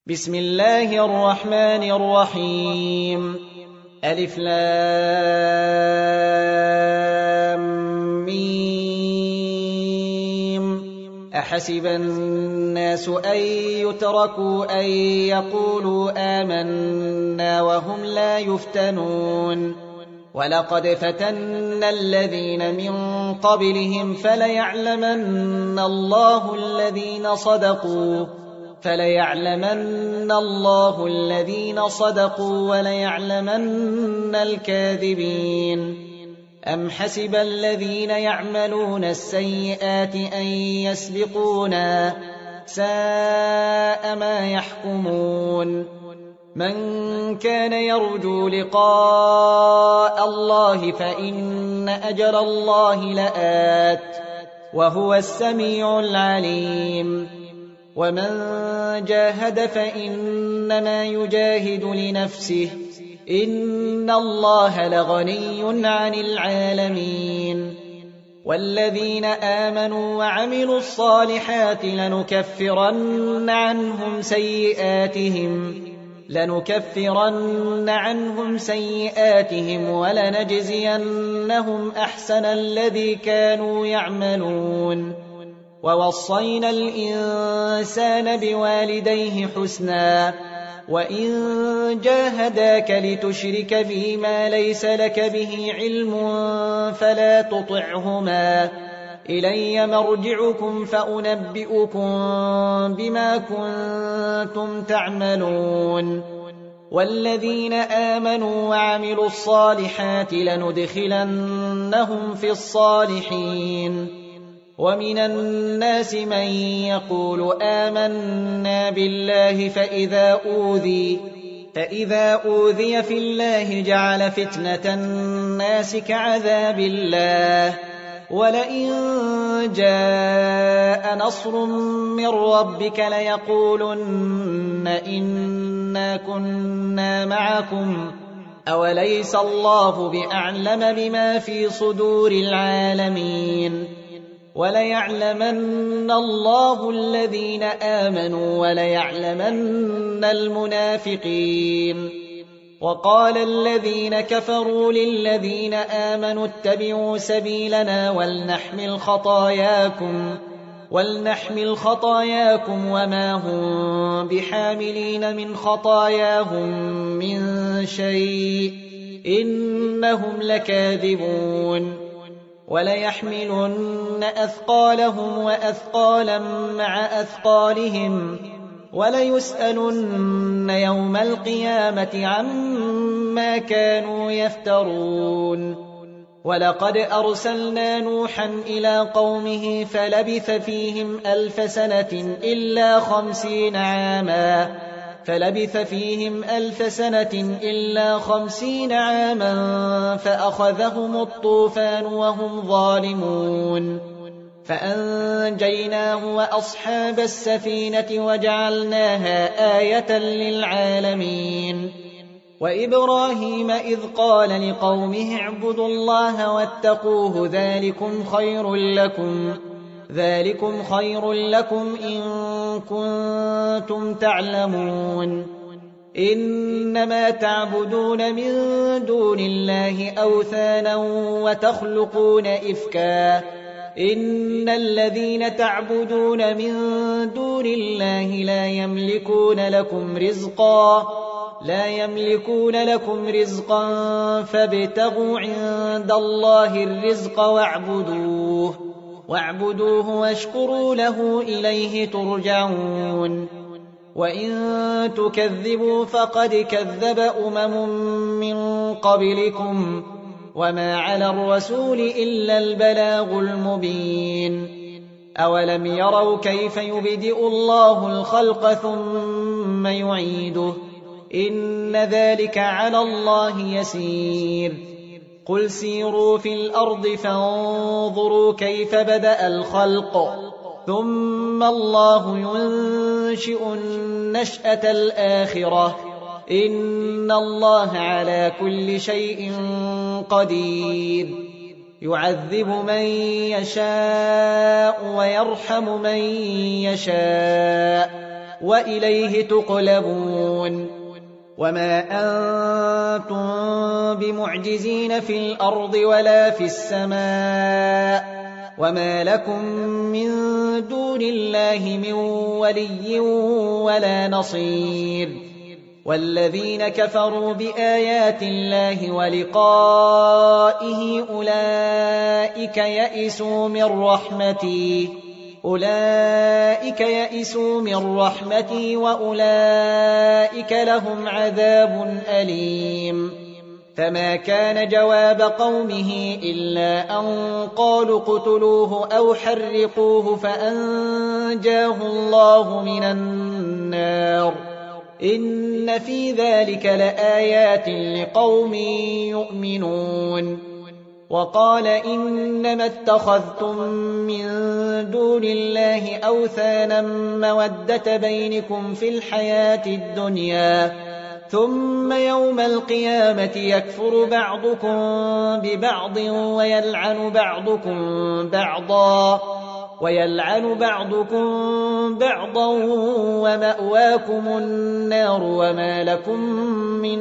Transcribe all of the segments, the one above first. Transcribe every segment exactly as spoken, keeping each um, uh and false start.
بسم الله الرحمن الرحيم ألف لام ميم أحسب الناس أن يتركوا أن يقولوا آمنا وهم لا يفتنون ولقد فتنا الذين من قبلهم فليعلمن الله الذين صدقوا فليعلمن الله الذين صدقوا وليعلمن الكاذبين أم حسب الذين يعملون السيئات أن يسبقونا ساء ما يحكمون من كان يرجو لقاء الله فإن أجل الله لآت وهو السميع العليم ومن جاهد فإنما يجاهد لنفسه إن الله لغني عن العالمين والذين آمنوا وعملوا الصالحات لنكفرن عنهم سيئاتهم لنكفرن عنهم سيئاتهم ولنجزينهم أحسن الذي كانوا يعملون ووصينا الإنسان بوالديه حسنا وإن جاهداك لتشرك بي ما ليس لك به علم فلا تطعهما إلي مرجعكم فأنبئكم بما كنتم تعملون والذين آمنوا وعملوا الصالحات لندخلنهم في الصالحين ومن الناس من يقول آمنا بالله فإذا أوذي فإذا أوذي في الله جعل فتنة الناس كعذاب الله ولئن جاء نصر من ربك ليقولن إنا كنا معكم أوليس الله بأعلم بما في صدور العالمين وليعلمن الله الذين آمنوا وليعلمن المنافقين وقال الذين كفروا للذين آمنوا اتبعوا سبيلنا ولنحمل خطاياكم ولنحمل خطاياكم وما هم بحاملين من خطاياهم من شيء إنهم لكاذبون وليحملن أثقالهم وأثقالا مع أثقالهم وليسألن يوم القيامة عما كانوا يفترون ولقد أرسلنا نوحا إلى قومه فلبث فيهم ألف سنة إلا خمسين عاما فلبث فيهم ألف سنة إلا خمسين عاما فأخذهم الطوفان وهم ظالمون فأنجيناه وأصحاب السفينة وجعلناها آية للعالمين وإبراهيم إذ قال لقومه اعبدوا الله واتقوه ذلكم خير لكم ذلكم خير لكم إن كنتم تعلمون إنما تعبدون من دون الله أوثانا وتخلقون إفكا إن الذين تعبدون من دون الله لا يملكون لكم رزقا لا يملكون لكم رزقا فابتغوا عند الله الرزق واعبدوه واعبدوه واشكروا له إليه ترجعون وإن تكذبوا فقد كذب أمم من قبلكم وما على الرسول إلا البلاغ المبين أولم يروا كيف يبدئ الله الخلق ثم يعيده إن ذلك على الله يسير قل سيروا في الأرض فانظروا كيف بدأ الخلق ثم الله ينشئ النشأة الآخرة إن الله على كل شيء قدير يعذب من يشاء ويرحم من يشاء وإليه تقلبون وما أنتم بمعجزين في الأرض ولا في السماء وما لكم من دون الله من ولي ولا نصير والذين كفروا بآيات الله ولقائه أولئك يئسوا من رحمتي أولئك يئسوا من رحمتي وأولئك لهم عذاب أليم فما كان جواب قومه إلا أن قالوا اقتلوه أو حرقوه فأنجاه الله من النار إن في ذلك لآيات لقوم يؤمنون وقال إنما اتخذتم من دون الله أوثانا مودة بينكم في الحياة الدنيا ثم يوم القيامة يكفر بعضكم ببعض ويلعن بعضكم بعضا ويلعن بعضكم بعضا ومأواكم النار وما لكم من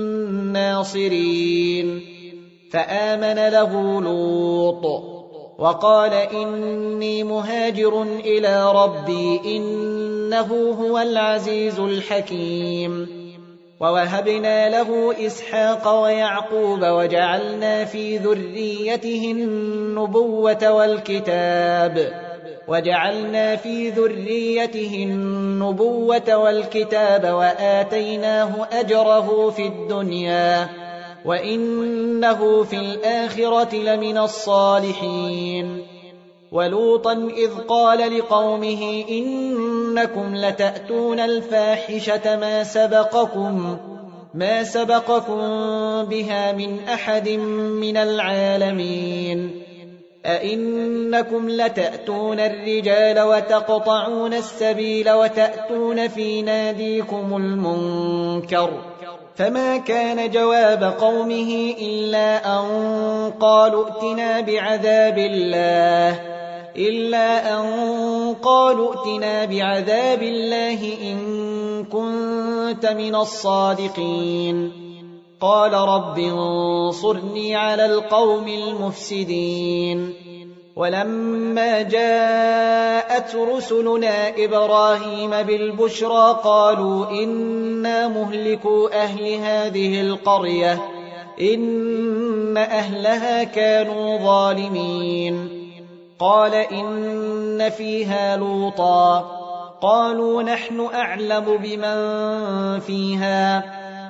ناصرين فآمن له لوط وقال إني مهاجر إلى ربي إنه هو العزيز الحكيم ووهبنا له إسحاق ويعقوب وجعلنا في ذريته النبوة والكتاب وجعلنا في ذريته النبوة والكتاب وآتيناه أجره في الدنيا وإنه في الآخرة لمن الصالحين ولوطا إذ قال لقومه إنكم لتأتون الفاحشة ما سبقكم ما سبقكم بها من أحد من العالمين أئنكم لتأتون الرجال وتقطعون السبيل وتأتون في ناديكم المنكر فما كان جواب قومه إلا أن قالوا ائتنا بعذاب الله إلا أن قالوا ائتنا بعذاب الله إن كنت من الصادقين قال رب انصرني على القوم المفسدين ولما جاءت رسلنا إبراهيم بالبشرى قالوا إنا مهلكوا أهل هذه القرية إن أهلها كانوا ظالمين قال إن فيها لوطا قالوا نحن أعلم بمن فيها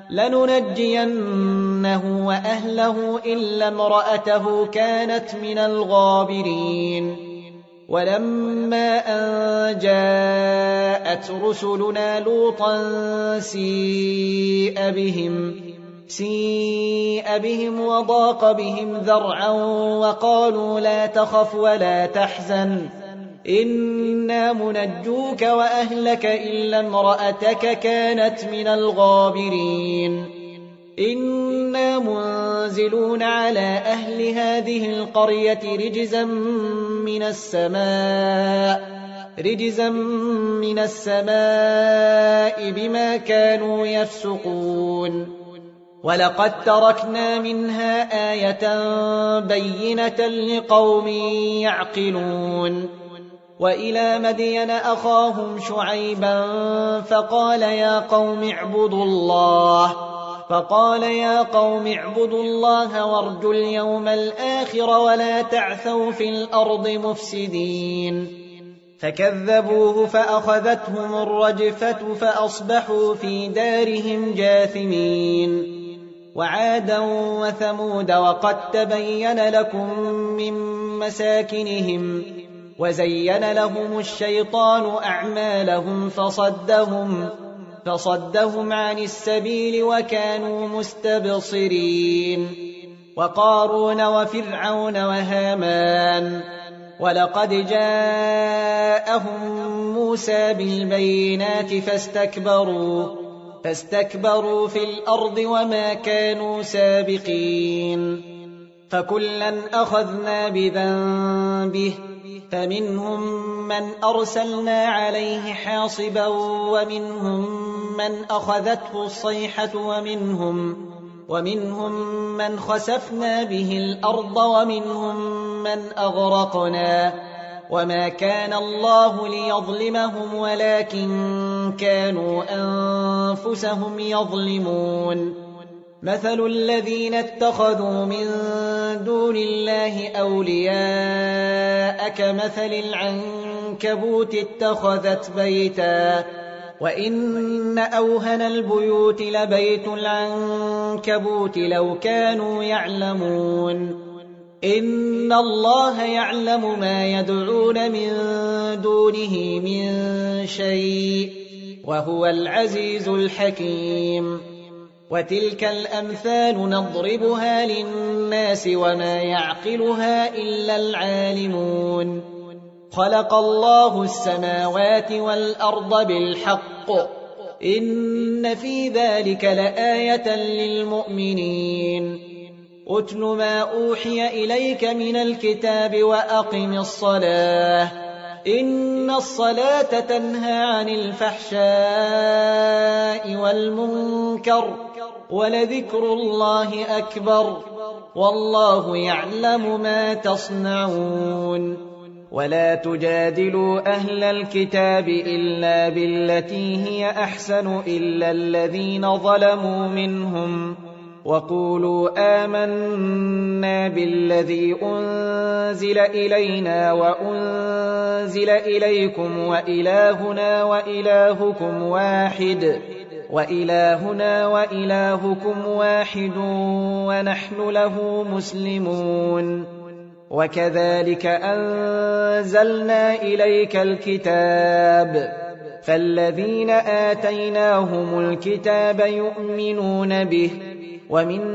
لننجينه وأهله إلا امرأته كانت من الغابرين ولما أن جاءت رسلنا لوطا سيء بهم سيء بهم وضاق بهم ذرعا وقالوا لا تخف ولا تحزن إنا منجوك وأهلك إلا امرأتك كانت من الغابرين إنا منزلون على أهل هذه القرية رجزا من السماء رجزا من السماء بما كانوا يفسقون ولقد تركنا منها آية بينة لقوم يعقلون وإلى مدين أخاهم شعيبا فقال يا قوم اعبدوا الله فقال يا قوم اعبدوا الله وارجوا اليوم الآخر ولا تعثوا في الأرض مفسدين فكذبوه فأخذتهم الرجفة فأصبحوا في دارهم جاثمين وعادا وثمود وقد تبين لكم من مساكنهم وزين لهم الشيطان أعمالهم فصدهم فصدهم عن السبيل وكانوا مستبصرين وقارون وفرعون وهامان ولقد جاءهم موسى بالبينات فاستكبروا فاستكبروا في الأرض وما كانوا سابقين فكلا أخذنا بذنبه فمنهم من أرسلنا عليه حاصبا ومنهم من أخذته الصيحة ومنهم, ومنهم من خسفنا به الأرض ومنهم من أغرقنا وما كان الله ليظلمهم ولكن كانوا أنفسهم يظلمون. مثل الذين اتخذوا من دون الله أولياء كمثل العنكبوت اتخذت بيتا وإن أوهن البيوت لبيت العنكبوت لو كانوا يعلمون. إن الله يعلم ما يدعون من دونه من شيء وهو العزيز الحكيم. وتلك الأمثال نضربها للناس وما يعقلها إلا العالمون. خلق الله السماوات والأرض بالحق إن في ذلك لآية للمؤمنين. أتل ما أوحي إليك من الكتاب وأقم الصلاة إن الصلاة تنهى عن الفحشاء والمنكر ولذكر الله أكبر والله يعلم ما تصنعون. ولا تجادلوا أهل الكتاب إلا بالتي هي أحسن إلا الذين ظلموا منهم وقولوا آمنا بالذي أنزل إلينا وأنزل إليكم وإلهنا وإلهكم واحد وإلهنا وإلهكم واحد ونحن له مسلمون. وكذلك أنزلنا إليك الكتاب فالذين آتيناهم الكتاب يؤمنون به ومن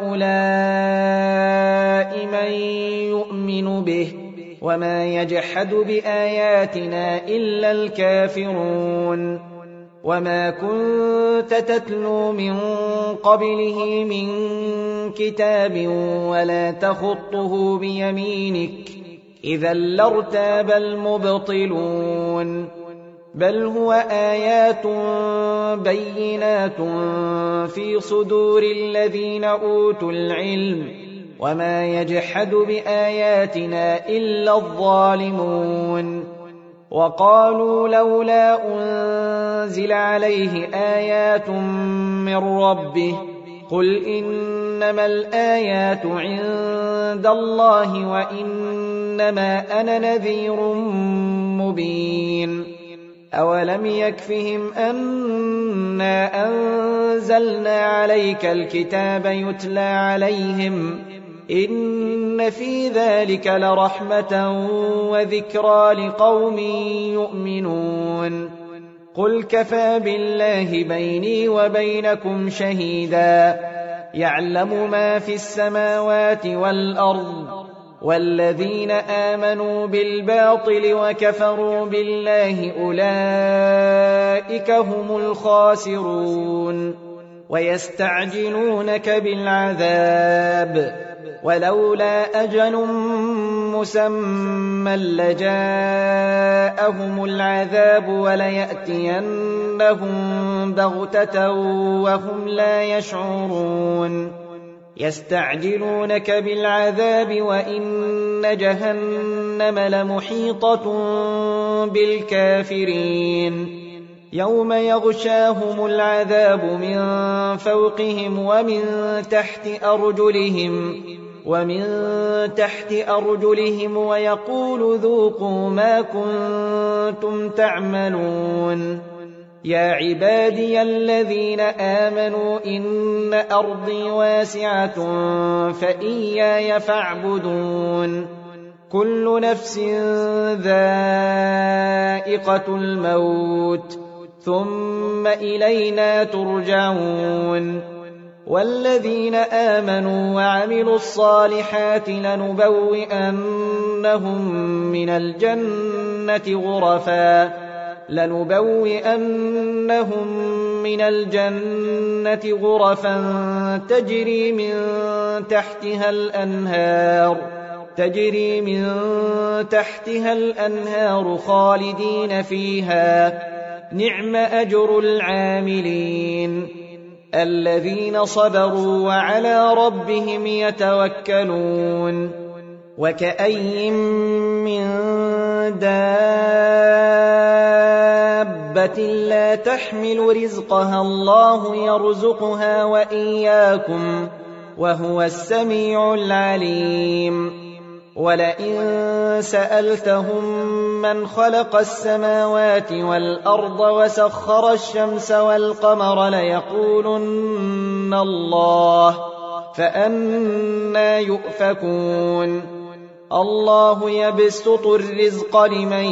هؤلاء من يؤمن به وما يجحد بآياتنا إلا الكافرون. وما كنت تتلو من قبله من كتاب ولا تخطه بيمينك إذا لارتاب المبطلون. بل هو آيات بينات في صدور الذين أوتوا العلم وما يجحد بآياتنا إلا الظالمون. وقالوا لولا أنزل عليه آيات من ربه قل إنما الآيات عند الله وإنما أنا نذير مبين. أولم يكفهم أنا أنزلنا عليك الكتاب يتلى عليهم إن في ذلك لرحمة وذكرى لقوم يؤمنون. قل كفى بالله بيني وبينكم شهيدا يعلم ما في السماوات والأرض والذين آمنوا بالباطل وكفروا بالله أولئك هم الخاسرون. ويستعجلونك بالعذاب ولولا أجل مسمى لجاءهم العذاب وليأتينهم بغتة وهم لا يشعرون. يستعجلونك بالعذاب وإن جهنم لمحيطة بالكافرين. يوم يغشاهم العذاب من فوقهم ومن تحت أرجلهم ومن تحت أرجلهم ويقول ذوقوا ما كنتم تعملون. يا عبادي الذين آمنوا إن أرضي واسعة فإياي فاعبدون. كل نفس ذائقة الموت ثم إلينا ترجعون. والذين آمنوا وعملوا الصالحات لنبوئنهم من الجنة غرفا لنبوئنهم من الجنة غرفا تجري من تحتها الأنهار تجري من تحتها الأنهار خالدين فيها نعم أجر العاملين الذين صبروا وعلى ربهم يتوكلون وكأي من دابة لا تحمل رزقها الله يرزقها وإياكم وهو السميع العليم ولئن سألتهم من خلق السماوات والأرض وسخر الشمس والقمر ليقولن الله فأنى يؤفكون الله يبسط الرزق لمن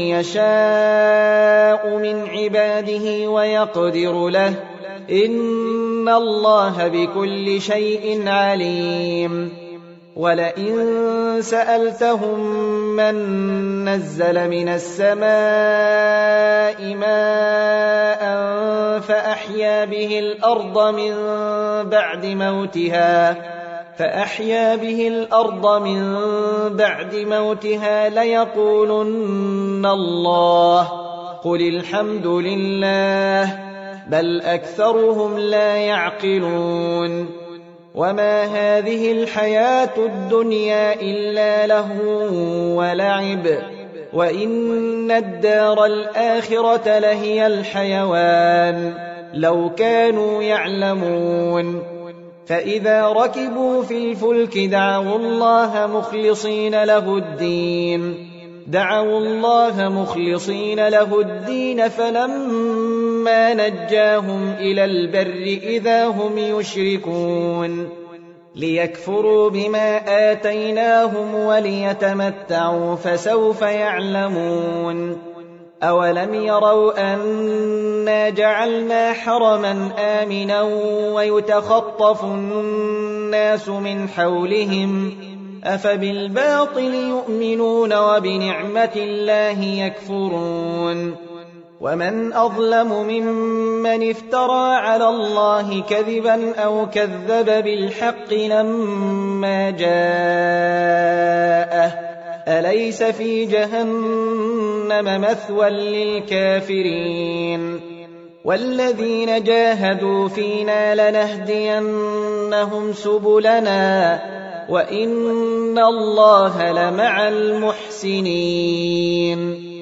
يشاء من عباده ويقدر له إن الله بكل شيء عليم ولئن سألتهم من نزل من السماء ماء فأحيا به الأرض من بعد موتها فأحيا به الأرض من بعد موتها ليقولن الله قل الحمد لله بل أكثرهم لا يعقلون وما هذه الحياة الدنيا إلا لهو ولعب وإن الدار الآخرة لهي الحيوان لو كانوا يعلمون فإذا ركبوا في الفلك دعوا الله مخلصين له الدين دعوا الله مخلصين له الدين فلما نجاهم إلى البر إذا هم يشركون ليكفروا بما آتيناهم وليتمتعوا فسوف يعلمون أولم يروا أنا جعلنا حرما آمنا ويتخطف الناس من حولهم أفبالباطل يؤمنون وبنعمة الله يكفرون ومن أظلم ممن افترى على الله كذبا أو كذب بالحق لما جاءه أليس في جهنم مثوى للكافرين والذين جاهدوا فينا لنهدينهم سبلنا وإن الله لمع المحسنين